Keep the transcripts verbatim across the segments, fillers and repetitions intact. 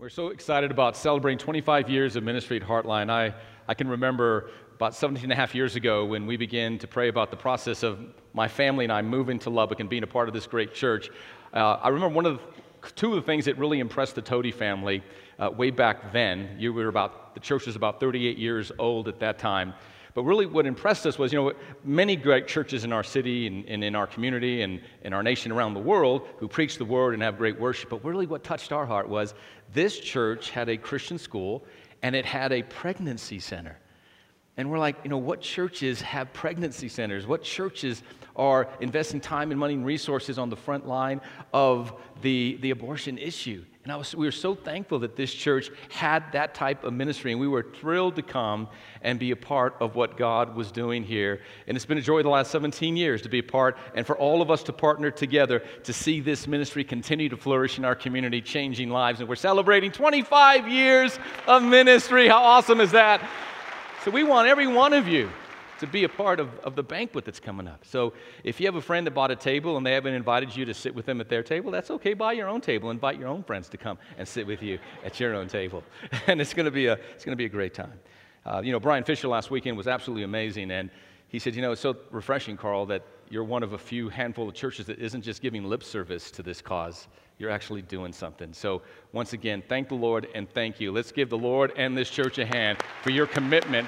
We're so excited about celebrating twenty-five years of ministry at Heartline. I, I can remember about seventeen and a half years ago when we began to pray about the process of my family and I moving to Lubbock and being a part of this great church. Uh, I remember one of the, two of the things that really impressed the Tody family uh, way back then. You were about, the church was about thirty-eight years old at that time. But really what impressed us was, you know, many great churches in our city and, and in our community and in our nation around the world who preach the word and have great worship. But really what touched our heart was this church had a Christian school and it had a pregnancy center. And we're like, you know, what churches have pregnancy centers? What churches are investing time and money and resources on the front line of the, the abortion issue? And I was, we were so thankful that this church had that type of ministry, and we were thrilled to come and be a part of what God was doing here. And it's been a joy the last seventeen years to be a part, and for all of us to partner together to see this ministry continue to flourish in our community, changing lives. And we're celebrating twenty-five years of ministry. How awesome is that? So we want every one of you to be a part of, of the banquet that's coming up. So if you have a friend that bought a table and they haven't invited you to sit with them at their table, that's okay. Buy your own table. Invite your own friends to come and sit with you at your own table. And it's going to be a it's going to be a great time. Uh, you know, Brian Fisher last weekend was absolutely amazing, and he said, you know, it's so refreshing, Carl, that you're one of a few handful of churches that isn't just giving lip service to this cause. You're actually doing something. So once again, thank the Lord and thank you. Let's give the Lord and this church a hand for your commitment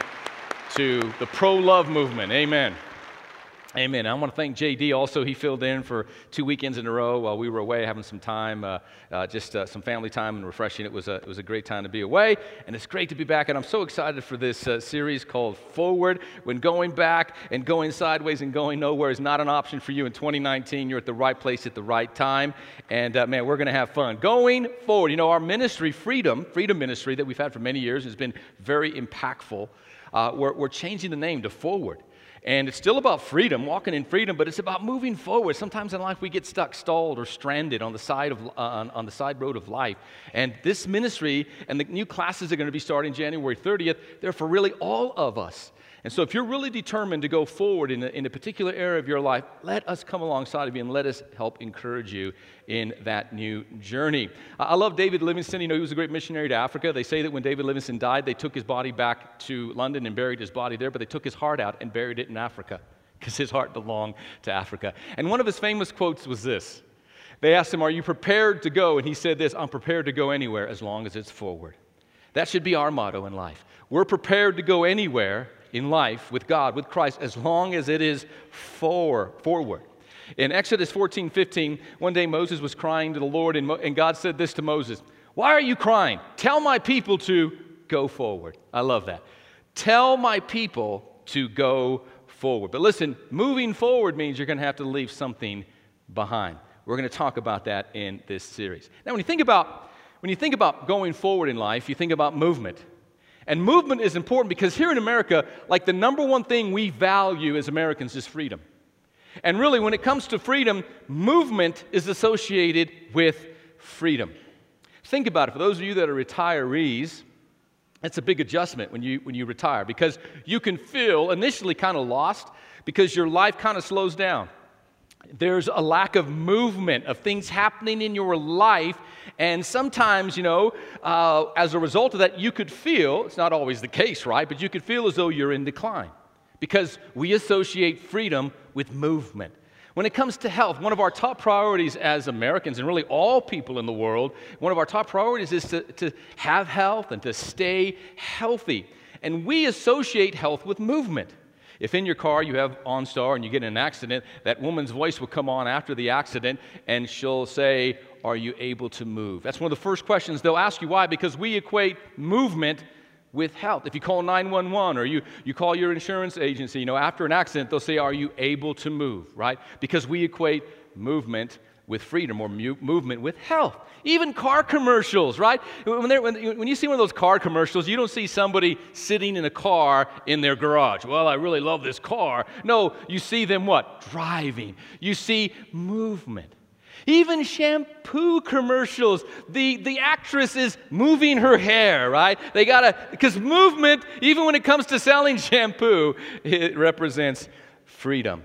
to the pro-love movement. Amen. Amen. I want to thank J D also. He filled in for two weekends in a row while we were away having some time, uh, uh, just uh, some family time and refreshing. It was, a, it was a great time to be away, and it's great to be back. And I'm so excited for this uh, series called Forward. When going back and going sideways and going nowhere is not an option for you in twenty nineteen, you're at the right place at the right time. And uh, man, we're going to have fun. Going forward, you know, our ministry, Freedom, Freedom Ministry that we've had for many years has been very impactful. Uh, we're, we're changing the name to Forward. And it's still about freedom, walking in freedom, but it's about moving forward. Sometimes in life we get stuck, stalled, or stranded on the side of uh, on, on the side road of life. And this ministry and the new classes are going to be starting January thirtieth. They're for really all of us. And so if you're really determined to go forward in a, in a particular area of your life, let us come alongside of you and let us help encourage you in that new journey. I love David Livingstone. You know, he was a great missionary to Africa. They say that when David Livingstone died, they took his body back to London and buried his body there, but they took his heart out and buried it in Africa because his heart belonged to Africa. And one of his famous quotes was this. They asked him, "Are you prepared to go?" And he said this, "I'm prepared to go anywhere as long as it's forward." That should be our motto in life. We're prepared to go anywhere in life with God, with Christ, as long as it is for, forward. In Exodus fourteen fifteen, one day Moses was crying to the Lord, and, Mo- and God said this to Moses, "Why are you crying? Tell my people to go forward." I love that. Tell my people to go forward. But listen, moving forward means you're going to have to leave something behind. We're going to talk about that in this series. Now, when you think about, when you think about going forward in life, you think about movement. And movement is important because here in America, like the number one thing we value as Americans is freedom. And really, when it comes to freedom, movement is associated with freedom. Think about it. For those of you that are retirees, it's a big adjustment when you, when you retire because you can feel initially kind of lost because your life kind of slows down. There's a lack of movement, of things happening in your life, and sometimes, you know, uh, as a result of that, you could feel, it's not always the case, right, but you could feel as though you're in decline because we associate freedom with movement. When it comes to health, one of our top priorities as Americans, and really all people in the world, one of our top priorities is to, to have health and to stay healthy, and we associate health with movement. If in your car you have OnStar and you get in an accident, that woman's voice will come on after the accident and she'll say, "Are you able to move?" That's one of the first questions they'll ask you. Why? Because we equate movement with health. If you call nine one one or you, you call your insurance agency, you know, after an accident, they'll say, "Are you able to move?" Right? Because we equate movement with freedom or mu- movement with health. Even car commercials, right? When, when, when you see one of those car commercials, you don't see somebody sitting in a car in their garage. "Well, I really love this car." No, you see them what? Driving. You see movement. Even shampoo commercials, the, the actress is moving her hair, right? They gotta, because movement, even when it comes to selling shampoo, it represents freedom.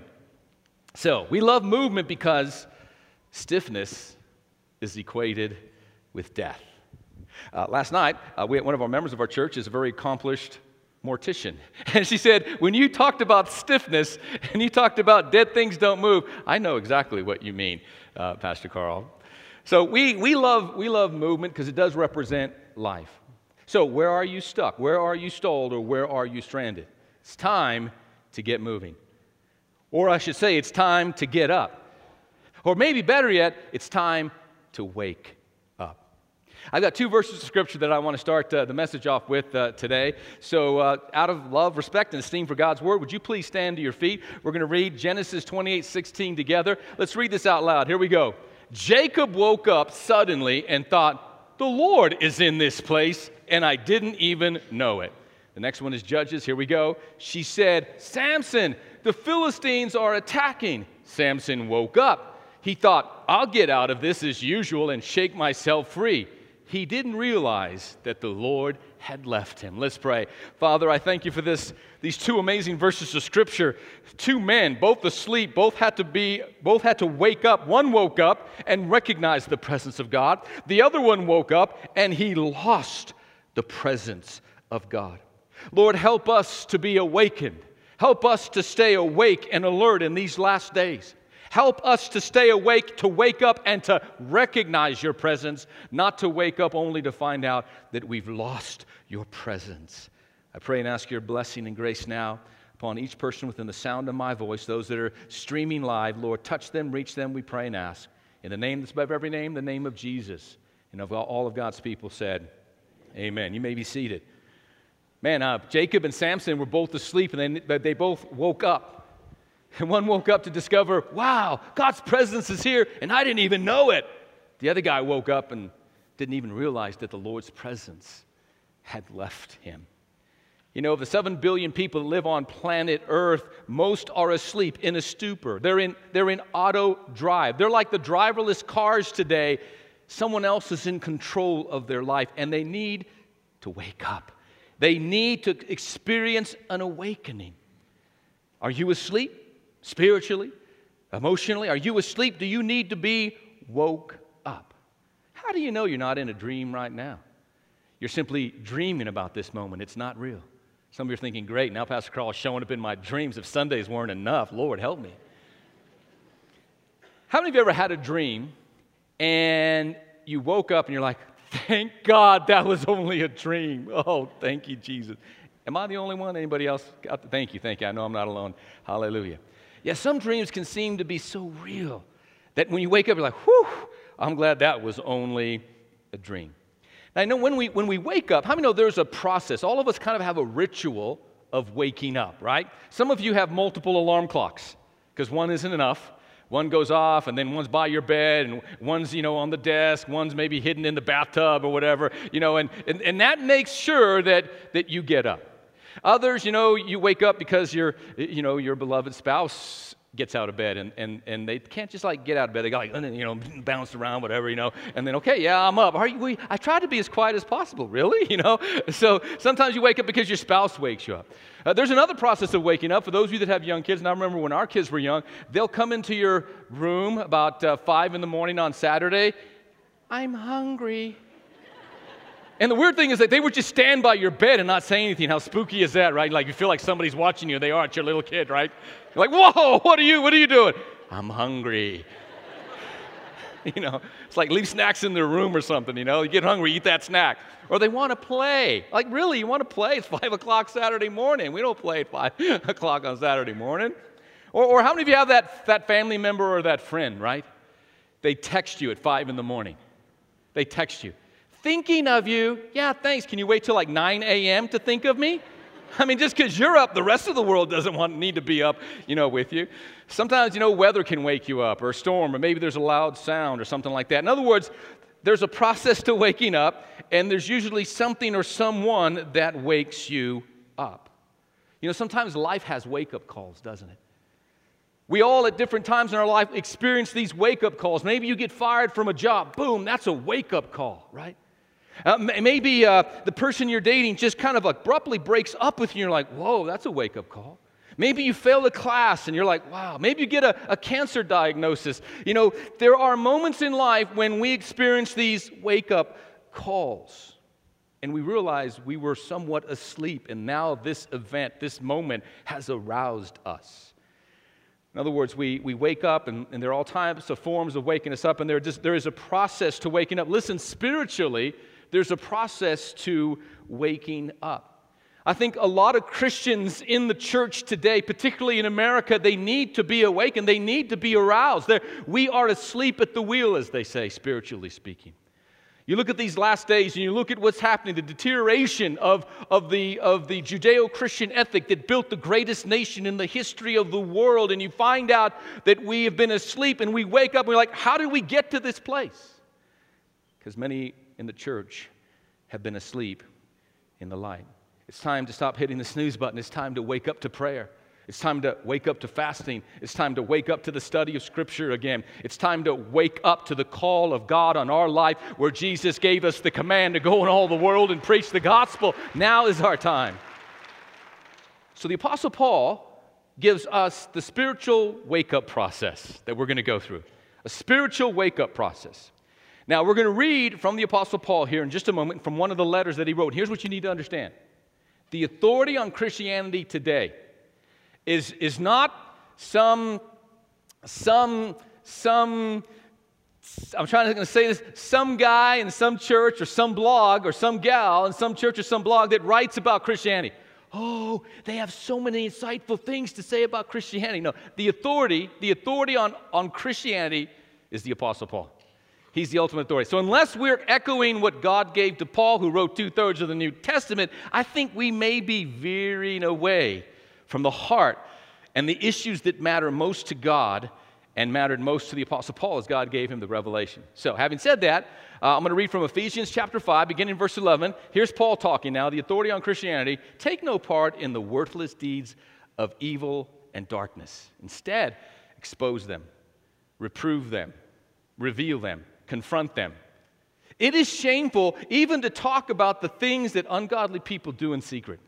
So, we love movement because stiffness is equated with death. Uh, last night, uh, we, one of our members of our church is a very accomplished mortician. And she said, when you talked about stiffness and you talked about dead things don't move, I know exactly what you mean, uh, Pastor Carl. So we, we, love, we love movement because it does represent life. So where are you stuck? Where are you stalled? Or where are you stranded? It's time to get moving. Or I should say, it's time to get up. Or maybe better yet, it's time to wake up. I've got two verses of Scripture that I want to start uh, the message off with uh, today. So uh, out of love, respect, and esteem for God's Word, would you please stand to your feet? We're going to read Genesis twenty-eight sixteen together. Let's read this out loud. Here we go. Jacob woke up suddenly and thought, the Lord is in this place, and I didn't even know it. The next one is Judges. Here we go. She said, Samson, the Philistines are attacking. Samson woke up. He thought, I'll get out of this as usual and shake myself free. He didn't realize that the Lord had left him. Let's pray. Father, I thank you for this, these two amazing verses of Scripture. Two men, both asleep, both had to be, both had to wake up. One woke up and recognized the presence of God. The other one woke up and he lost the presence of God. Lord, help us to be awakened. Help us to stay awake and alert in these last days. Help us to stay awake, to wake up and to recognize your presence, not to wake up only to find out that we've lost your presence. I pray and ask your blessing and grace now upon each person within the sound of my voice, those that are streaming live. Lord, touch them, reach them, we pray and ask. In the name that's above every name, the name of Jesus. And of all of God's people said, amen. You may be seated. Man, uh, Jacob and Samson were both asleep, and they, they both woke up. And one woke up to discover, wow, God's presence is here, and I didn't even know it. The other guy woke up and didn't even realize that the Lord's presence had left him. You know, of the seven billion people that live on planet Earth, most are asleep in a stupor. They're in, they're in auto drive. They're like the driverless cars today. Someone else is in control of their life, and they need to wake up. They need to experience an awakening. Are you asleep? Spiritually, emotionally, are you asleep? Do you need to be woke up? How do you know you're not in a dream right now? You're simply dreaming about this moment. It's not real. Some of you are thinking, great, now Pastor Carl is showing up in my dreams. If Sundays weren't enough, Lord, help me. How many of you ever had a dream and you woke up and you're like, thank God that was only a dream. Oh, thank you, Jesus. Am I the only one? Anybody else? Thank you, thank you. I know I'm not alone. Hallelujah. Yeah, some dreams can seem to be so real that when you wake up, you're like, whew, I'm glad that was only a dream. Now, I know when we, when we wake up, how many know there's a process? All of us kind of have a ritual of waking up, right? Some of you have multiple alarm clocks because one isn't enough. One goes off, and then one's by your bed, and one's, you know, on the desk, one's maybe hidden in the bathtub or whatever, you know, and, and, and that makes sure that, that you get up. Others, you know, you wake up because your, you know, your beloved spouse gets out of bed, and, and, and they can't just, like, get out of bed. They got, like, you know, bounce around, whatever, you know, and then, okay, yeah, I'm up. Are you, we, I try to be as quiet as possible, really, you know? So sometimes you wake up because your spouse wakes you up. Uh, there's another process of waking up. For those of you that have young kids, and I remember when our kids were young, they'll come into your room about uh, five in the morning on Saturday. I'm hungry. And the weird thing is that they would just stand by your bed and not say anything. How spooky is that, right? Like you feel like somebody's watching you. They are. It's your little kid, right? You're like, whoa, what are you, what are you doing? I'm hungry. You know, it's like leave snacks in their room or something, you know. You get hungry, eat that snack. Or they want to play. Like, really, you want to play? It's five o'clock Saturday morning. We don't play at five o'clock on Saturday morning. Or, or how many of you have that, that family member or that friend, right? They text you at five in the morning. They text you. Thinking of you, yeah, thanks. Can you wait till like nine a.m. to think of me? I mean, just because you're up, the rest of the world doesn't want need to be up, you know, with you. Sometimes, you know, weather can wake you up, or a storm, or maybe there's a loud sound or something like that. In other words, there's a process to waking up, and there's usually something or someone that wakes you up. You know, sometimes life has wake-up calls, doesn't it? We all at different times in our life experience these wake-up calls. Maybe you get fired from a job. Boom, that's a wake-up call, right? Uh, maybe uh, the person you're dating just kind of abruptly breaks up with you and you're like, whoa, that's a wake-up call. Maybe you fail a class and you're like, wow. Maybe you get a, a cancer diagnosis. You know, there are moments in life when we experience these wake-up calls. And we realize we were somewhat asleep, and now this event, this moment, has aroused us. In other words, we, we wake up, and, and there are all types of forms of waking us up, and there, just, there is a process to waking up. Listen, spiritually, there's a process to waking up. I think a lot of Christians in the church today, particularly in America, they need to be awakened. They need to be aroused. They're, we are asleep at the wheel, as they say, spiritually speaking. You look at these last days and you look at what's happening, the deterioration of, of the, of the Judeo-Christian ethic that built the greatest nation in the history of the world, and you find out that we have been asleep, and we wake up and we're like, how did we get to this place? Because many in the church have been asleep in the light. It's time to stop hitting the snooze button. It's time to wake up to prayer. It's time to wake up to fasting. It's time to wake up to the study of Scripture again. It's time to wake up to the call of God on our life, where Jesus gave us the command to go in all the world and preach the gospel. Now is our time. So the Apostle Paul gives us the spiritual wake-up process that we're going to go through. A spiritual wake-up process. Now, we're going to read from the Apostle Paul here in just a moment from one of the letters that he wrote. Here's what you need to understand. The authority on Christianity today is, is not some, some, some, I'm trying to say this, some guy in some church or some blog or some gal in some church or some blog that writes about Christianity. Oh, they have so many insightful things to say about Christianity. No, the authority, the authority on, on Christianity is the Apostle Paul. He's the ultimate authority. So unless we're echoing what God gave to Paul, who wrote two-thirds of the New Testament, I think we may be veering away from the heart and the issues that matter most to God and mattered most to the Apostle Paul as God gave him the revelation. So having said that, uh, I'm going to read from Ephesians chapter five, beginning in verse eleven. Here's Paul talking now, the authority on Christianity. Take no part in the worthless deeds of evil and darkness. Instead, expose them, reprove them, reveal them, confront them. It is shameful even to talk about the things that ungodly people do in secret.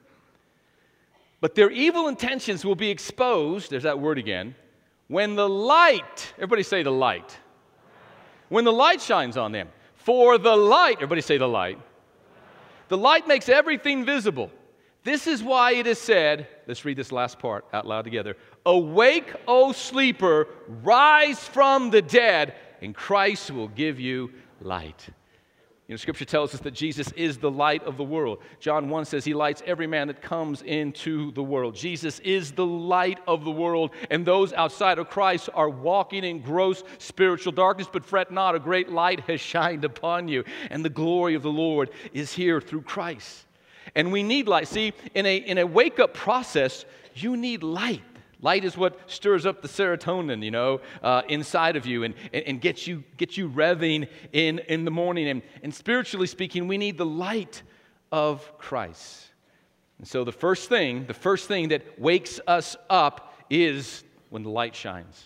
But their evil intentions will be exposed, there's that word again, when the light, everybody say the light, when the light shines on them. For the light, everybody say the light, the light makes everything visible. This is why it is said, let's read this last part out loud together. Awake, O sleeper, rise from the dead, and Christ will give you light. You know, Scripture tells us that Jesus is the light of the world. John one says he lights every man that comes into the world. Jesus is the light of the world, and those outside of Christ are walking in gross spiritual darkness. But fret not, a great light has shined upon you, and the glory of the Lord is here through Christ. And we need light. See, in a, in a wake-up process, you need light. Light is what stirs up the serotonin, you know, uh, inside of you and, and, and gets you gets you revving in, in the morning. And, and spiritually speaking, we need the light of Christ. And so the first thing, the first thing that wakes us up is when the light shines.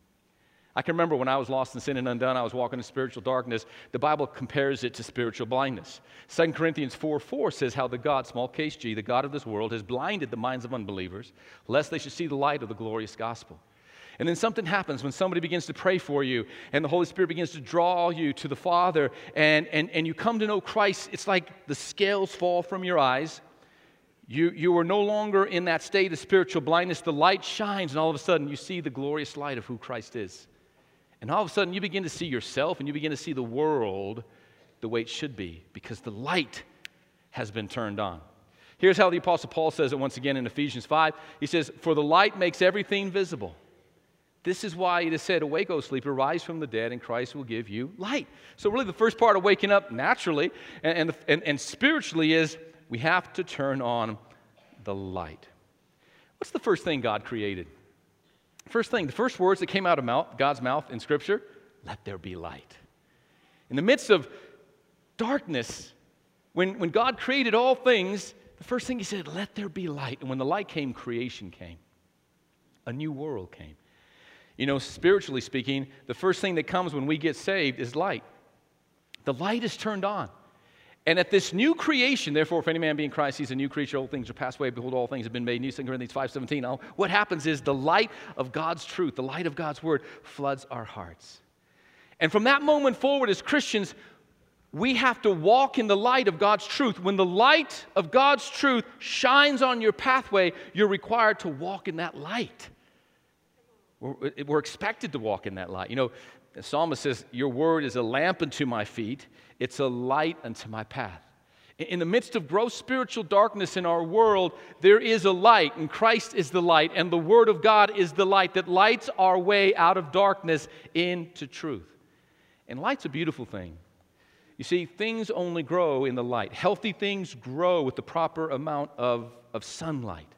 I can remember when I was lost in sin and undone, I was walking in spiritual darkness. The Bible compares it to spiritual blindness. Second Corinthians four four says how the God, small case G, the God of this world, has blinded the minds of unbelievers, lest they should see the light of the glorious gospel. And then something happens when somebody begins to pray for you, and the Holy Spirit begins to draw you to the Father, and, and, and you come to know Christ. It's like the scales fall from your eyes. You, you are no longer in that state of spiritual blindness. The light shines, and all of a sudden you see the glorious light of who Christ is. And all of a sudden, you begin to see yourself and you begin to see the world the way it should be because the light has been turned on. Here's how the Apostle Paul says it once again in Ephesians five. He says, for the light makes everything visible. This is why it is said, awake, O sleeper, rise from the dead, and Christ will give you light. So really the first part of waking up naturally and, and, and, and spiritually is we have to turn on the light. What's the first thing God created? First thing, the first words that came out of mouth, God's mouth in Scripture, let there be light. In the midst of darkness, when, when God created all things, the first thing he said, let there be light. And when the light came, creation came. A new world came. You know, spiritually speaking, the first thing that comes when we get saved is light. The light is turned on. And at this new creation, therefore, if any man be in Christ, he's a new creature. Old things are passed away. Behold, all things have been made new. Second Corinthians five seventeen. Now, what happens is the light of God's truth, the light of God's word, floods our hearts. And from that moment forward, as Christians, We have to walk in the light of God's truth. When the light of God's truth shines on your pathway, you're required to walk in that light. We're, we're expected to walk in that light. You know, the psalmist says, your word is a lamp unto my feet. It's a light unto my path. In the midst of gross spiritual darkness in our world, there is a light, and Christ is the light, and the Word of God is the light that lights our way out of darkness into truth. And light's a beautiful thing. You see, things only grow in the light. Healthy things grow with the proper amount of, of sunlight.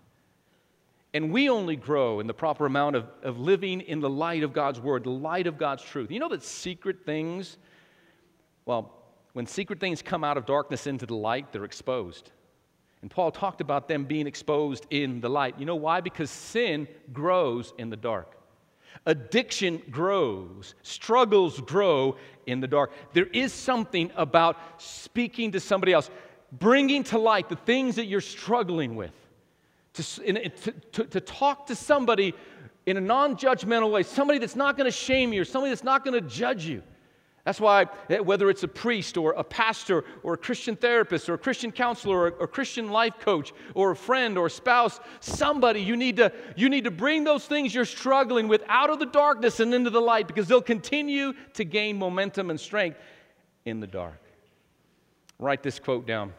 And we only grow in the proper amount of, of living in the light of God's Word, the light of God's truth. You know that secret things, well, when secret things come out of darkness into the light, they're exposed. And Paul talked about them being exposed in the light. You know why? Because sin grows in the dark. Addiction grows. Struggles grow in the dark. There is something about speaking to somebody else, bringing to light the things that you're struggling with. To, in, to, to, to talk to somebody in a non-judgmental way, somebody that's not going to shame you, or somebody that's not going to judge you. That's why, whether it's a priest or a pastor or a Christian therapist or a Christian counselor or a Christian life coach or a friend or a spouse, somebody, you need to, you need to bring those things you're struggling with out of the darkness and into the light, because they'll continue to gain momentum and strength in the dark. Write this quote down.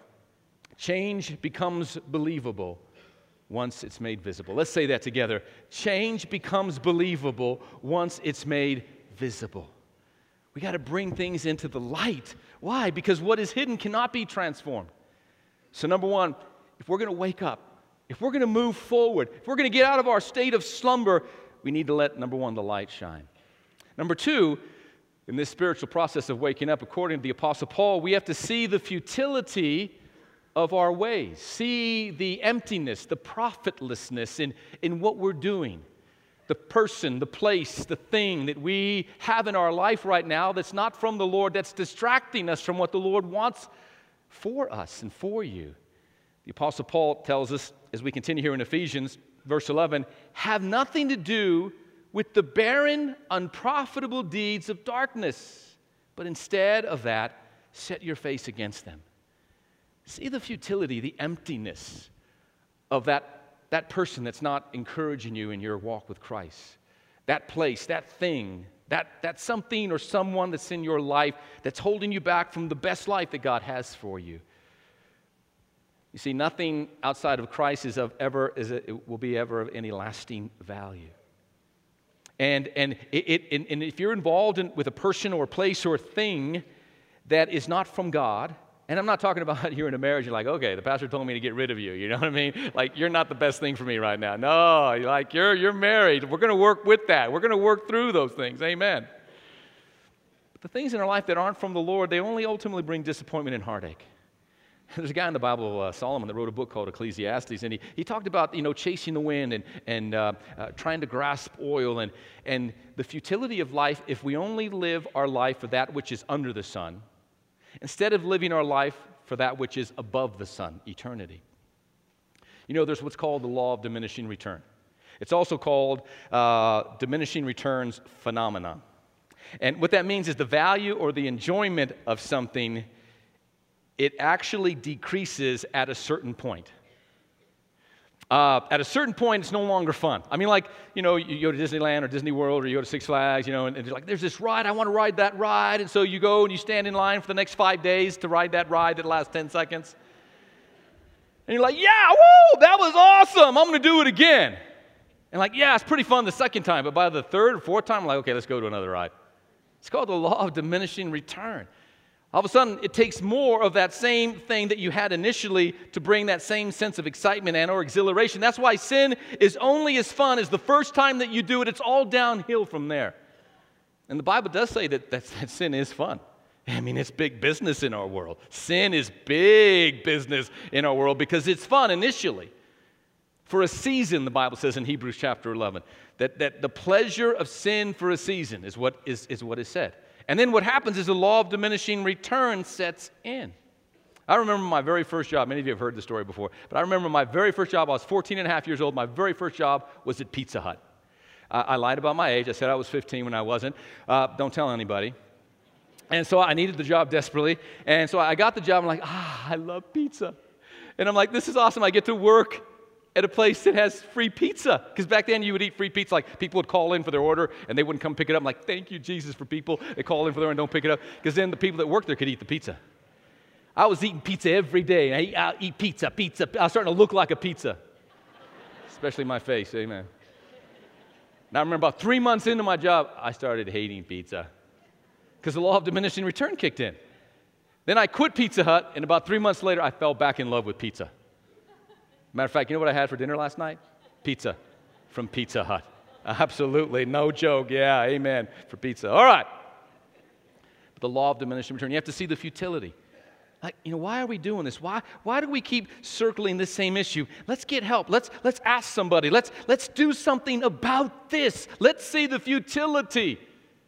Change becomes believable once it's made visible. Let's say that together. Change becomes believable once it's made visible. We got to bring things into the light. Why? Because what is hidden cannot be transformed. So number one, if we're going to wake up, if we're going to move forward, if we're going to get out of our state of slumber, we need to let, number one, the light shine. Number two, in this spiritual process of waking up, according to the Apostle Paul, we have to see the futility of our ways, see the emptiness, the profitlessness in, in what we're doing. The person, the place, the thing that we have in our life right now that's not from the Lord, that's distracting us from what the Lord wants for us and for you. The Apostle Paul tells us, as we continue here in Ephesians, verse eleven, have nothing to do with the barren, unprofitable deeds of darkness, but instead of that, set your face against them. See the futility, the emptiness of that That person that's not encouraging you in your walk with Christ. That place, that thing, that, that something or someone that's in your life that's holding you back from the best life that God has for you. You see, nothing outside of Christ is of ever is a, it will be ever of any lasting value. And and it, it and if you're involved in, with a person or a place or a thing that is not from God. And I'm not talking about here in a marriage, you're like, okay, the pastor told me to get rid of you, you know what I mean? Like, you're not the best thing for me right now. No, you're like, you're, you're married. We're going to work with that. We're going to work through those things. Amen. But the things in our life that aren't from the Lord, they only ultimately bring disappointment and heartache. There's a guy in the Bible, uh, Solomon, that wrote a book called Ecclesiastes, and he, he talked about, you know, chasing the wind and, and uh, uh, trying to grasp oil and, and the futility of life if we only live our life for that which is under the sun, instead of living our life for that which is above the sun, eternity. You know, there's what's called the law of diminishing return. It's also called uh, diminishing returns phenomenon. And what that means is the value or the enjoyment of something, it actually decreases at a certain point. Uh, at a certain point, it's no longer fun. I mean, like, you know, you go to Disneyland or Disney World or you go to Six Flags, you know, and, and you're like, there's this ride, I want to ride that ride. And so you go and you stand in line for the next five days to ride that ride that lasts ten seconds. And you're like, yeah, woo, that was awesome. I'm going to do it again. And like, yeah, it's pretty fun the second time. But by the third or fourth time, I'm like, okay, let's go to another ride. It's called the law of diminishing return. All of a sudden, it takes more of that same thing that you had initially to bring that same sense of excitement and or exhilaration. That's why sin is only as fun as the first time that you do it. It's all downhill from there. And the Bible does say that, that, that sin is fun. I mean, it's big business in our world. Sin is big business in our world because it's fun initially. For a season, the Bible says in Hebrews chapter eleven, that, that the pleasure of sin for a season is what is, is what is said. And then what happens is the law of diminishing return sets in. I remember my very first job. Many of you have heard the story before. But I remember my very first job. I was fourteen and a half years old. My very first job was at Pizza Hut. Uh, I lied about my age. I said I was fifteen when I wasn't. Uh, don't tell anybody. And so I needed the job desperately. And so I got the job. I'm like, ah, I love pizza. And I'm like, this is awesome. I get to work at a place that has free pizza. Because back then you would eat free pizza. Like people would call in for their order and they wouldn't come pick it up. I'm like, thank you, Jesus, for people that call in for their order and don't pick it up. Because then the people that work there could eat the pizza. I was eating pizza every day. I eat, I eat pizza, pizza. I was starting to look like a pizza. Especially my face, amen. Now I remember about three months into my job, I started hating pizza. Because the law of diminishing return kicked in. Then I quit Pizza Hut, and about three months later, I fell back in love with pizza. Matter of fact, you know what I had for dinner last night? Pizza from Pizza Hut. Absolutely, no joke. Yeah, amen, for pizza. All right. But the law of diminishing return, you have to see the futility. Like, you know, why are we doing this? Why, why do we keep circling this same issue? Let's get help. Let's, let's ask somebody. Let's, let's do something about this. Let's see the futility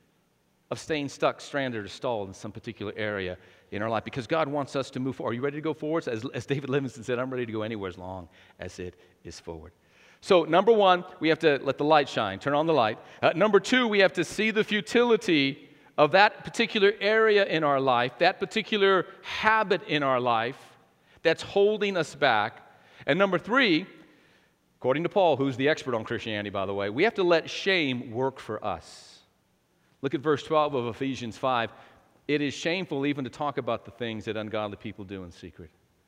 of staying stuck, stranded, or stalled in some particular area in our life, because God wants us to move forward. Are you ready to go forward? As, as David Livingstone said, I'm ready to go anywhere as long as it is forward. So number one, we have to let the light shine, turn on the light. Uh, number two, we have to see the futility of that particular area in our life, that particular habit in our life that's holding us back. And number three, according to Paul, who's the expert on Christianity, by the way, we have to let shame work for us. Look at verse twelve of Ephesians five. It is shameful even to talk about the things that ungodly people do in secret.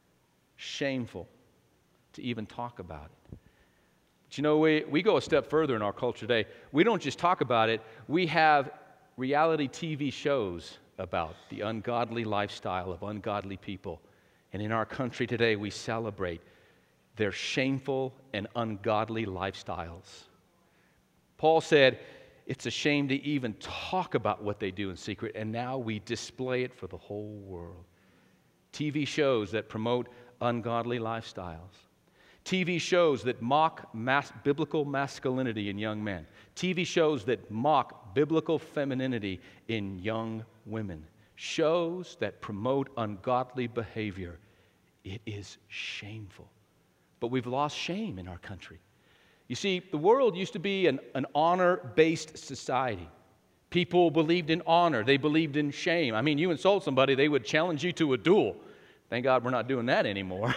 Shameful to even talk about it. But you know, we, we go a step further in our culture today. We don't just talk about it. We have reality T V shows about the ungodly lifestyle of ungodly people. And in our country today, we celebrate their shameful and ungodly lifestyles. Paul said, it's a shame to even talk about what they do in secret, and now we display it for the whole world. T V shows that promote ungodly lifestyles. T V shows that mock mas- biblical masculinity in young men. T V shows that mock biblical femininity in young women. Shows that promote ungodly behavior. It is shameful. But we've lost shame in our country. You see, the world used to be an, an honor-based society. People believed in honor. They believed in shame. I mean, you insult somebody, they would challenge you to a duel. Thank God we're not doing that anymore.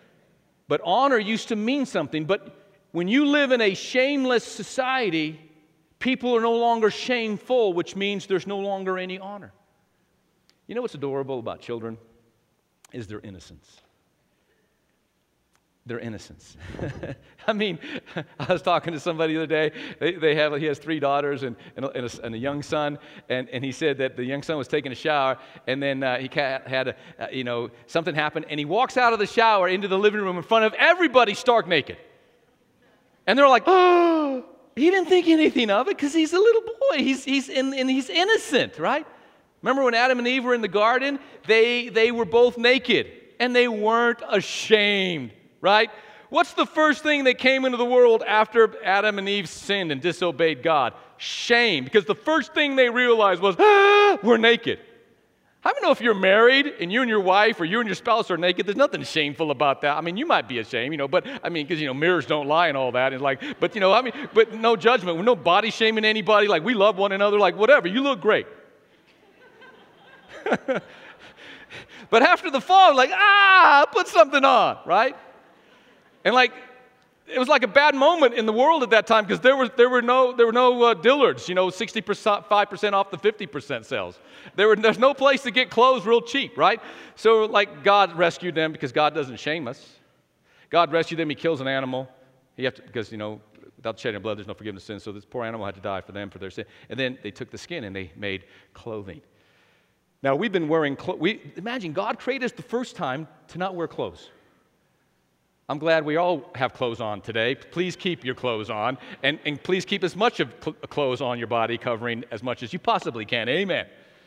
But honor used to mean something. But when you live in a shameless society, people are no longer shameful, which means there's no longer any honor. You know what's adorable about children? Is their innocence. Their innocence. I mean, I was talking to somebody the other day. They, they have, he has three daughters and, and, a, and, a, and a young son. And, and he said that the young son was taking a shower, and then uh, he had, a, uh, you know, something happen, and he walks out of the shower into the living room in front of everybody stark naked. And they're like, oh, he didn't think anything of it because he's a little boy. He's, he's, in, and he's innocent, right? Remember when Adam and Eve were in the garden? They, they were both naked, and they weren't ashamed. Right? What's the first thing that came into the world after Adam and Eve sinned and disobeyed God? Shame. Because the first thing they realized was, ah, we're naked. How many know if you're married and you and your wife or you and your spouse are naked, there's nothing shameful about that. I mean, you might be ashamed, you know, but I mean, because, you know, mirrors don't lie and all that. And like, but, you know, I mean, but no judgment. We're no body shaming anybody. Like, we love one another. Like, whatever. You look great. But after the fall, like, ah, put something on, right? And like, it was like a bad moment in the world at that time because there were there were no there were no uh, Dillards, you know, sixty-five percent off the fifty percent sales. There were there's no place to get clothes real cheap, right? So like God rescued them because God doesn't shame us. God rescued them. He kills an animal. He have to, because you know without shedding of blood, there's no forgiveness of sin. So this poor animal had to die for them for their sin. And then they took the skin and they made clothing. Now we've been wearing clothes. We imagine God created us the first time to not wear clothes. I'm glad we all have clothes on today. Please keep your clothes on, and, and please keep as much of cl- clothes on your body, covering as much as you possibly can. Amen.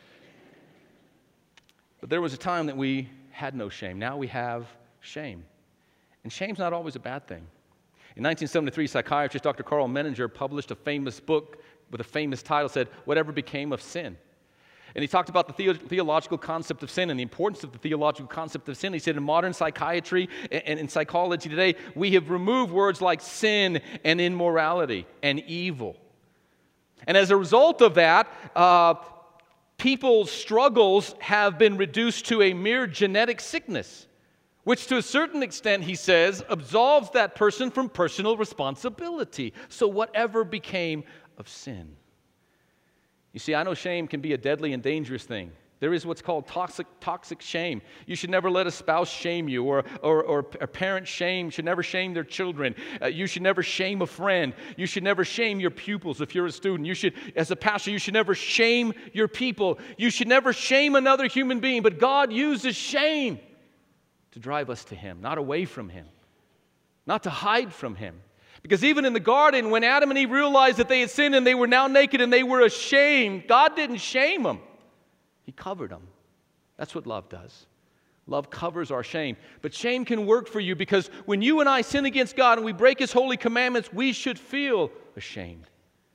But there was a time that we had no shame. Now we have shame. And shame's not always a bad thing. In nineteen seventy-three, psychiatrist Doctor Carl Menninger published a famous book with a famous title, said, Whatever Became of Sin? And he talked about the, the theological concept of sin and the importance of the theological concept of sin. He said in modern psychiatry and, and in psychology today, we have removed words like sin and immorality and evil. And as a result of that, uh, people's struggles have been reduced to a mere genetic sickness, which to a certain extent, he says, absolves that person from personal responsibility. So whatever became of sin. You see, I know shame can be a deadly and dangerous thing. There is what's called toxic, toxic shame. You should never let a spouse shame you, or, or, or a parent shame, should never shame their children. Uh, you should never shame a friend. You should never shame your pupils if you're a student. You should, as a pastor, you should never shame your people. You should never shame another human being. But God uses shame to drive us to Him, not away from Him, not to hide from Him. Because even in the garden, when Adam and Eve realized that they had sinned and they were now naked and they were ashamed, God didn't shame them. He covered them. That's what love does. Love covers our shame. But shame can work for you because when you and I sin against God and we break His holy commandments, we should feel ashamed.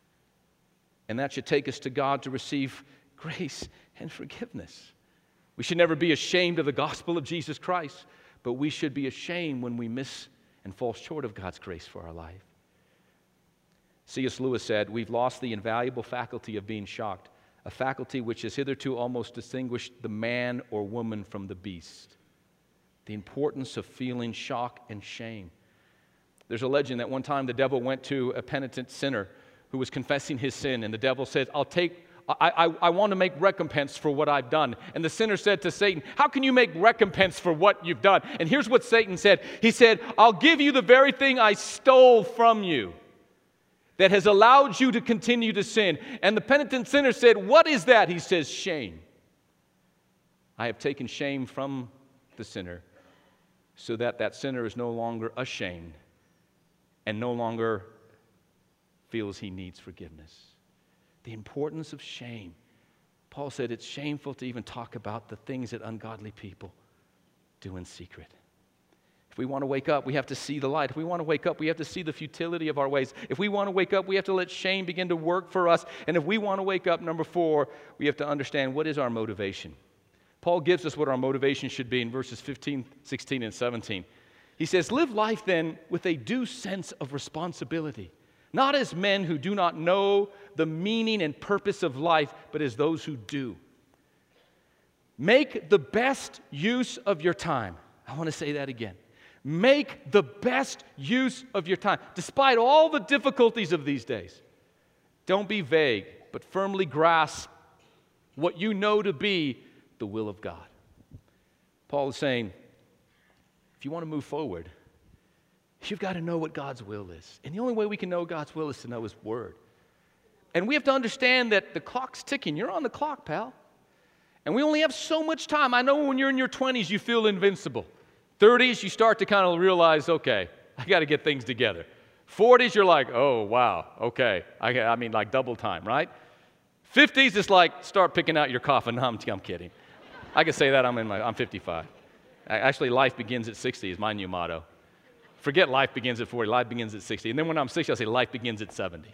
And that should take us to God to receive grace and forgiveness. We should never be ashamed of the gospel of Jesus Christ, but we should be ashamed when we miss and fall short of God's grace for our life. C S Lewis said, "We've lost the invaluable faculty of being shocked, a faculty which has hitherto almost distinguished the man or woman from the beast." The importance of feeling shock and shame. There's a legend that one time the devil went to a penitent sinner who was confessing his sin, and the devil said, I'll take I, I, I want to make recompense for what I've done. And the sinner said to Satan, how can you make recompense for what you've done? And here's what Satan said. He said, I'll give you the very thing I stole from you that has allowed you to continue to sin. And the penitent sinner said, what is that? He says, shame. I have taken shame from the sinner so that that sinner is no longer ashamed and no longer feels he needs forgiveness. The importance of shame. Paul said it's shameful to even talk about the things that ungodly people do in secret. If we want to wake up, we have to see the light. If we want to wake up, we have to see the futility of our ways. If we want to wake up, we have to let shame begin to work for us. And if we want to wake up, number four, we have to understand what is our motivation. Paul gives us what our motivation should be in verses fifteen, sixteen, and seventeen. He says, live life then with a due sense of responsibility. Not as men who do not know the meaning and purpose of life, but as those who do. Make the best use of your time. I want to say that again. Make the best use of your time, despite all the difficulties of these days. Don't be vague, but firmly grasp what you know to be the will of God. Paul is saying, if you want to move forward, you've got to know what God's will is. And the only way we can know God's will is to know His Word. And we have to understand that the clock's ticking. You're on the clock, pal. And we only have so much time. I know when you're in your twenties, you feel invincible. thirties, you start to kind of realize, okay, I got to get things together. forties, you're like, oh, wow, okay. I, I mean, like double time, right? fifties, it's like, start picking out your coffin. No, I'm, I'm kidding. I can say that. I'm, in my, I'm fifty-five. Actually, life begins at sixty is my new motto. Forget life begins at forty, life begins at sixty. And then when I'm sixty, I'll say life begins at seventy.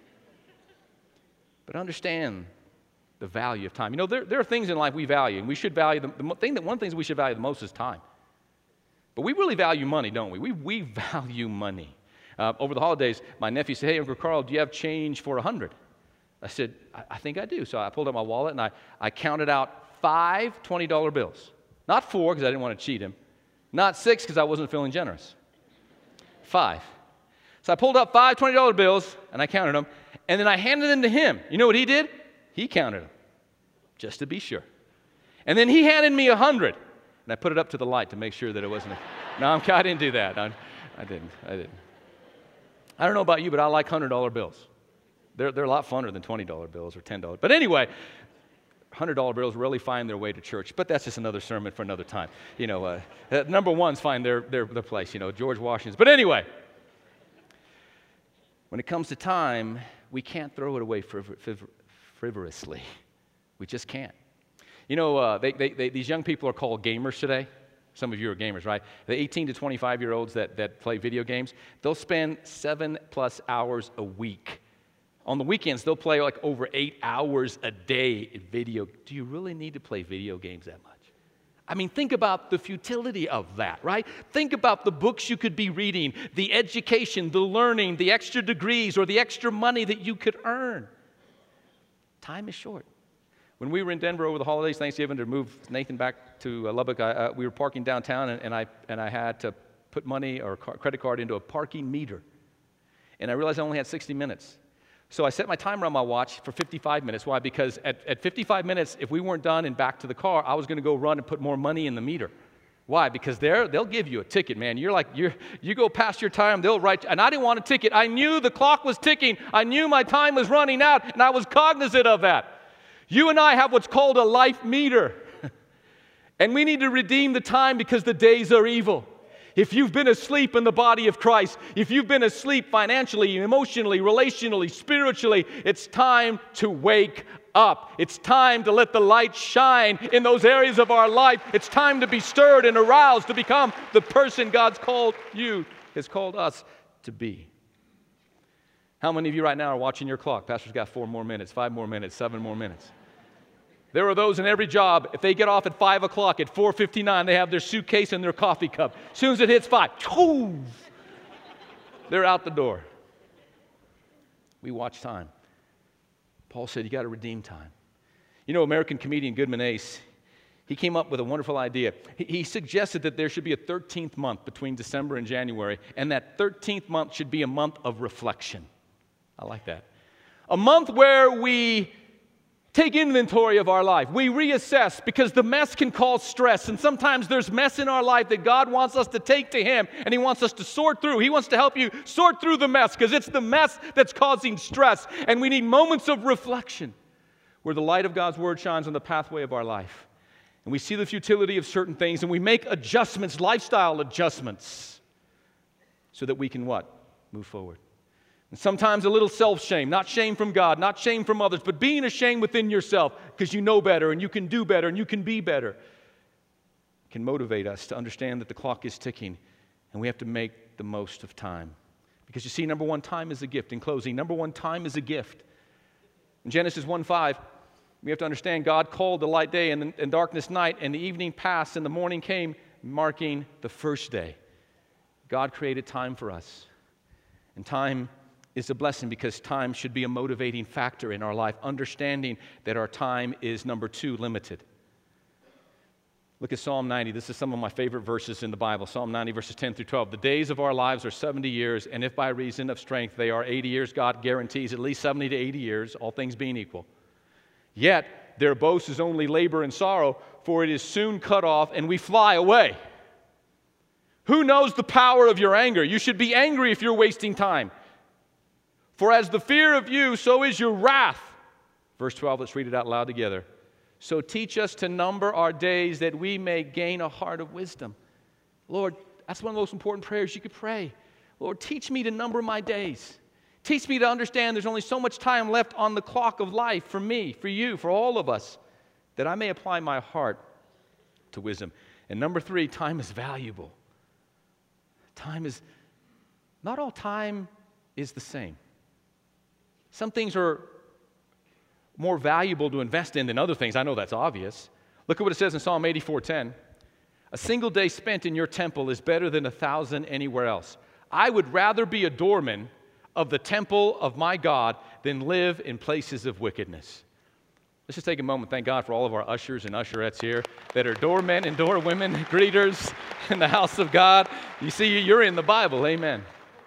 But understand the value of time. You know, there, there are things in life we value, and we should value them. The thing that one of the things we should value the most is time. But we really value money, don't we? We, we value money. Uh, over the holidays, my nephew said, hey, Uncle Carl, do you have change for a hundred? I said, I, I think I do. So I pulled out my wallet, and I, I counted out five twenty-dollar bills. Not four, because I didn't want to cheat him. Not six, because I wasn't feeling generous. Five. So I pulled up five twenty-dollar bills, and I counted them, and then I handed them to him. You know what he did? He counted them, just to be sure. And then he handed me a hundred, and I put it up to the light to make sure that it wasn't a... No, I'm, I didn't do that. I, I didn't. I didn't. I don't know about you, but I like hundred-dollar bills. They're, they're a lot funner than twenty-dollar bills or ten dollars. But anyway, hundred-dollar bills really find their way to church, but that's just another sermon for another time. You know, uh, uh, number ones find their, their, their place, you know, George Washington's. But anyway, when it comes to time, we can't throw it away friv- friv- frivolously. We just can't. You know, uh, they, they, they, these young people are called gamers today. Some of you are gamers, right? The eighteen to twenty-five-year-olds that, that play video games, they'll spend seven-plus hours a week. On the weekends, they'll play like over eight hours a day in video. Do you really need to play video games that much? I mean, think about the futility of that, right? Think about the books you could be reading, the education, the learning, the extra degrees, or the extra money that you could earn. Time is short. When we were in Denver over the holidays, Thanksgiving, to move Nathan back to uh, Lubbock, I, uh, we were parking downtown, and, and, I, and I had to put money or car, credit card into a parking meter. And I realized I only had sixty minutes. So I set my timer on my watch for fifty-five minutes. Why? Because at, at fifty-five minutes, if we weren't done and back to the car, I was going to go run and put more money in the meter. Why? Because they're, they'll give you a ticket, man. You're like, you're, you go past your time, they'll write, and I didn't want a ticket. I knew the clock was ticking. I knew my time was running out, and I was cognizant of that. You and I have what's called a life meter. And we need to redeem the time because the days are evil. If you've been asleep in the body of Christ, if you've been asleep financially, emotionally, relationally, spiritually, it's time to wake up. It's time to let the light shine in those areas of our life. It's time to be stirred and aroused to become the person God's called you, has called us to be. How many of you right now are watching your clock? Pastor's got four more minutes, five more minutes, seven more minutes. There are those in every job, if they get off at five o'clock, at four fifty-nine, they have their suitcase and their coffee cup. As soon as it hits five, they're out the door. We watch time. Paul said, you got to redeem time. You know, American comedian Goodman Ace, he came up with a wonderful idea. He, he suggested that there should be a thirteenth month between December and January, and that thirteenth month should be a month of reflection. I like that. A month where we take inventory of our life. We reassess because the mess can cause stress. And sometimes there's mess in our life that God wants us to take to Him, and He wants us to sort through. He wants to help you sort through the mess because it's the mess that's causing stress. And we need moments of reflection where the light of God's Word shines on the pathway of our life. And we see the futility of certain things, and we make adjustments, lifestyle adjustments, so that we can what? Move forward. And sometimes a little self-shame, not shame from God, not shame from others, but being ashamed within yourself because you know better and you can do better and you can be better can motivate us to understand that the clock is ticking and we have to make the most of time. Because you see, number one, time is a gift. In closing, number one, time is a gift. In Genesis one five, we have to understand God called the light day and, and darkness night, and the evening passed and the morning came, marking the first day. God created time for us. And time is a blessing because time should be a motivating factor in our life, understanding that our time is, number two, limited. Look at Psalm ninety. This is some of my favorite verses in the Bible. Psalm ninety, verses ten through twelve. The days of our lives are seventy years, and if by reason of strength they are eighty years, God guarantees at least seventy to eighty years, all things being equal. Yet their boast is only labor and sorrow, for it is soon cut off, and we fly away. Who knows the power of your anger? You should be angry if you're wasting time. For as the fear of you, so is your wrath. Verse twelve, let's read it out loud together. So teach us to number our days that we may gain a heart of wisdom. Lord, that's one of the most important prayers you could pray. Lord, teach me to number my days. Teach me to understand there's only so much time left on the clock of life for me, for you, for all of us, that I may apply my heart to wisdom. And number three, time is valuable. Time is, not all time is the same. Some things are more valuable to invest in than other things. I know that's obvious. Look at what it says in Psalm eighty-four ten. A single day spent in your temple is better than a thousand anywhere else. I would rather be a doorman of the temple of my God than live in places of wickedness. Let's just take a moment. Thank God for all of our ushers and usherettes here that are doormen and doorwomen, greeters in the house of God. You see, you're in the Bible. Amen.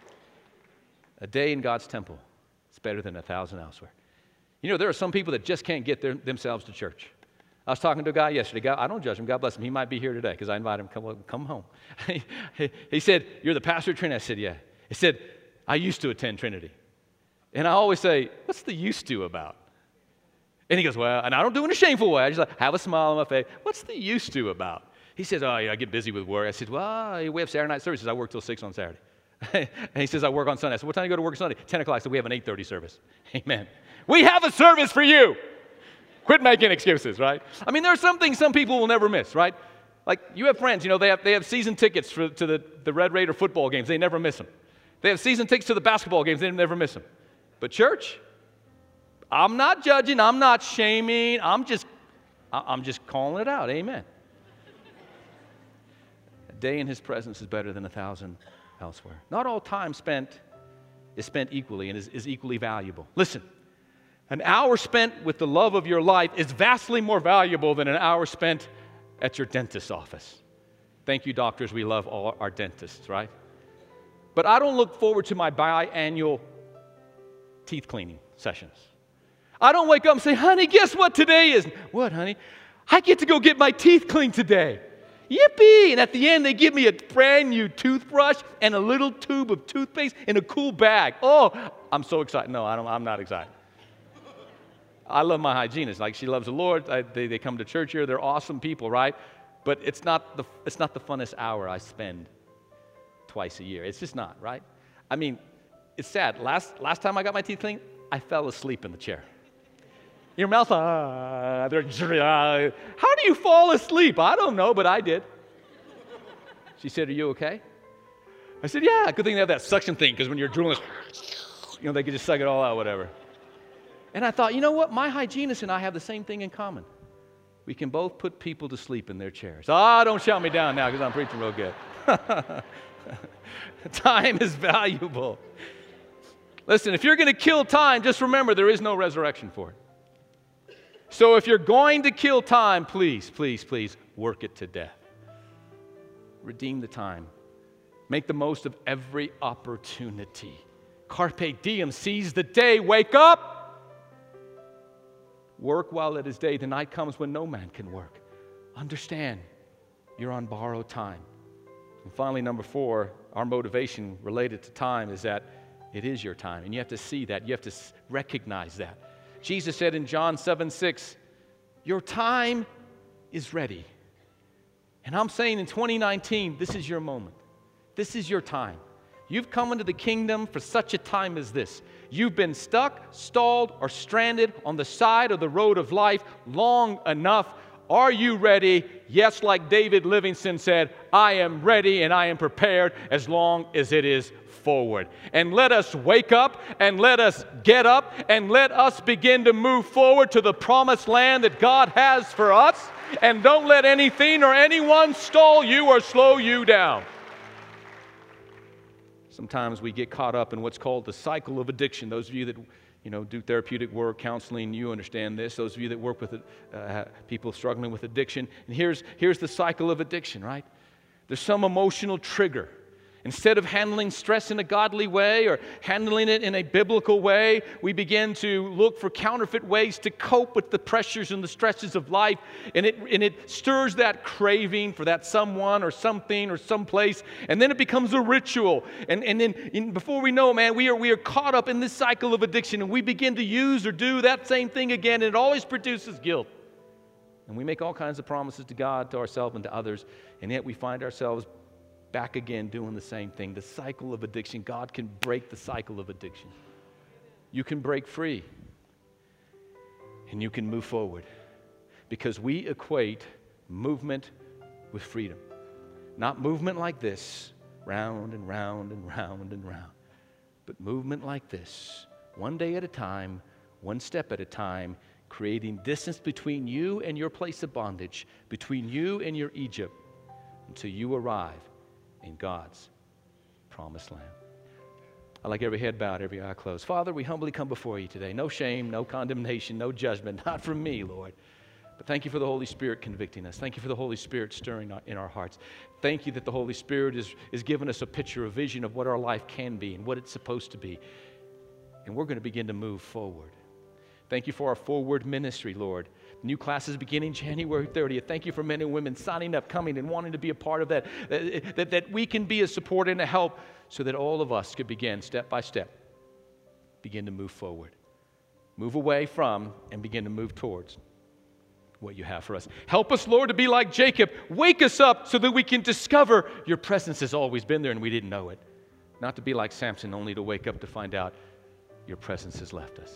A day in God's temple. Better than a thousand elsewhere. You know, there are some people that just can't get their, themselves to church. I was talking to a guy yesterday. God, I don't judge him. God bless him. He might be here today because I invited him to come, come home. he, he said, you're the pastor of Trinity? I said, yeah. He said, I used to attend Trinity. And I always say, what's the used to about? And he goes, well, and I don't do it in a shameful way. I just like, have a smile on my face. What's the used to about? He says, oh, yeah, I get busy with work. I said, well, we have Saturday night services. I work till six on Saturday. And he says, I work on Sunday. I said, what time do you go to work on Sunday? ten o'clock. So we have an eight thirty service. Amen. We have a service for you. Quit making excuses, right? I mean, there are some things some people will never miss, right? Like, you have friends, you know, they have, they have season tickets for, to the, the Red Raider football games. They never miss them. They have season tickets to the basketball games. They never miss them. But church, I'm not judging. I'm not shaming. I'm just, I'm just calling it out. Amen. A day in His presence is better than a thousand elsewhere. Not all time spent is spent equally and is, is equally valuable. Listen, An hour spent with the love of your life is vastly more valuable than an hour spent at your dentist's office. Thank you, doctors. We love all our dentists, right? But I don't look forward to my biannual teeth cleaning sessions. I don't wake up and say, honey, guess what today is? What, honey? I get to go get my teeth cleaned today. Yippee! And at the end, they give me a brand new toothbrush and a little tube of toothpaste in a cool bag. Oh, I'm so excited. No, I don't, I'm not excited. I love my hygienist. Like, she loves the Lord. I, they, they come to church here. They're awesome people, right? But it's not the, it's not the funnest hour I spend twice a year. It's just not, right? I mean, it's sad. Last, last time I got my teeth cleaned, I fell asleep in the chair. Your mouth, ah, they're, ah. How do you fall asleep? I don't know, but I did. She said, are you okay? I said, yeah, good thing they have that suction thing, because when you're drooling, you know, they can just suck it all out, whatever. And I thought, you know what? My hygienist and I have the same thing in common. We can both put people to sleep in their chairs. Ah, don't shout me down now, because I'm preaching real good. Time is valuable. Listen, if you're going to kill time, just remember there is no resurrection for it. So if you're going to kill time, please, please, please work it to death. Redeem the time. Make the most of every opportunity. Carpe diem, seize the day, wake up. Work while it is day. The night comes when no man can work. Understand, you're on borrowed time. And finally, number four, our motivation related to time is that it is your time. And you have to see that. You have to recognize that. Jesus said in John seven six, your time is ready. And I'm saying in twenty nineteen, this is your moment. This is your time. You've come into the kingdom for such a time as this. You've been stuck, stalled, or stranded on the side of the road of life long enough. Are you ready? Yes, like David Livingston said, I am ready and I am prepared as long as it is forward. And let us wake up and let us get up and let us begin to move forward to the promised land that God has for us. And don't let anything or anyone stall you or slow you down. Sometimes we get caught up in what's called the cycle of addiction. Those of you that you know, do therapeutic work, counseling, you understand this. Those of you that work with uh, people struggling with addiction. And here's, here's the cycle of addiction, right? There's some emotional trigger. Instead of handling stress in a godly way or handling it in a biblical way, we begin to look for counterfeit ways to cope with the pressures and the stresses of life. And it, and it stirs that craving for that someone or something or someplace. And then it becomes a ritual. And, and then and before we know, man, we are, we are caught up in this cycle of addiction. And we begin to use or do that same thing again. And it always produces guilt. And we make all kinds of promises to God, to ourselves, and to others. And yet we find ourselves back again doing the same thing. The cycle of addiction. God can break the cycle of addiction. You can break free. And you can move forward. Because we equate movement with freedom. Not movement like this, round and round and round and round. But movement like this, one day at a time, one step at a time, creating distance between you and your place of bondage, between you and your Egypt, until you arrive in God's promised land. I like every head bowed, every eye closed. Father, we humbly come before you today. No shame, no condemnation, no judgment, not from me, Lord. But thank you for the Holy Spirit convicting us. Thank you for the Holy Spirit stirring in our hearts. Thank you that the Holy Spirit is, is giving us a picture, a vision of what our life can be and what it's supposed to be. And we're going to begin to move forward. Thank you for our forward ministry, Lord. New classes beginning January thirtieth. Thank you for men and women signing up, coming, and wanting to be a part of that, that, that, that we can be a support and a help so that all of us could begin, step by step, begin to move forward. Move away from and begin to move towards what you have for us. Help us, Lord, to be like Jacob. Wake us up so that we can discover your presence has always been there and we didn't know it. Not to be like Samson, only to wake up to find out your presence has left us.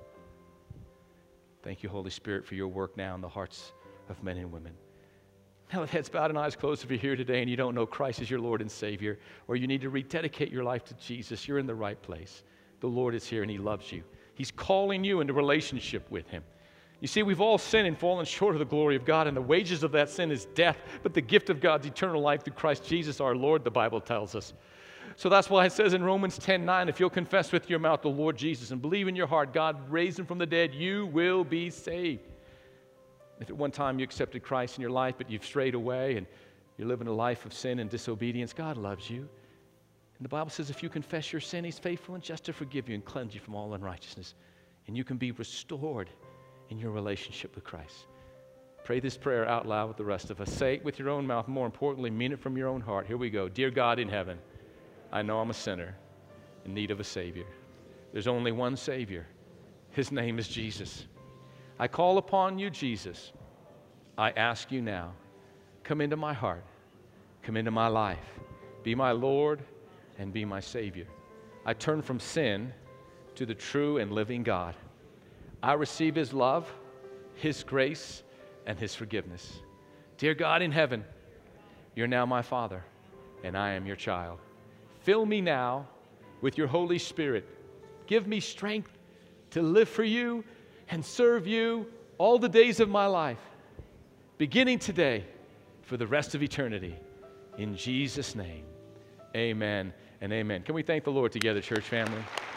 Thank you, Holy Spirit, for your work now in the hearts of men and women. Now, with heads bowed and eyes closed, if you're here today and you don't know Christ as your Lord and Savior, or you need to rededicate your life to Jesus, you're in the right place. The Lord is here and He loves you. He's calling you into relationship with Him. You see, we've all sinned and fallen short of the glory of God, and the wages of that sin is death, but the gift of God's eternal life through Christ Jesus our Lord, the Bible tells us. So that's why it says in Romans ten nine, if you'll confess with your mouth the Lord Jesus and believe in your heart God raised him from the dead, you will be saved. If at one time you accepted Christ in your life, but you've strayed away and you're living a life of sin and disobedience, God loves you. And the Bible says if you confess your sin, he's faithful and just to forgive you and cleanse you from all unrighteousness. And you can be restored in your relationship with Christ. Pray this prayer out loud with the rest of us. Say it with your own mouth. More importantly, mean it from your own heart. Here we go. Dear God in heaven, I know I'm a sinner in need of a Savior. There's only one Savior. His name is Jesus. I call upon you, Jesus. I ask you now, come into my heart. Come into my life. Be my Lord and be my Savior. I turn from sin to the true and living God. I receive his love, his grace, and his forgiveness. Dear God in heaven, you're now my Father, and I am your child. Fill me now with your Holy Spirit. Give me strength to live for you and serve you all the days of my life, beginning today for the rest of eternity. In Jesus' name, amen and amen. Can we thank the Lord together, church family?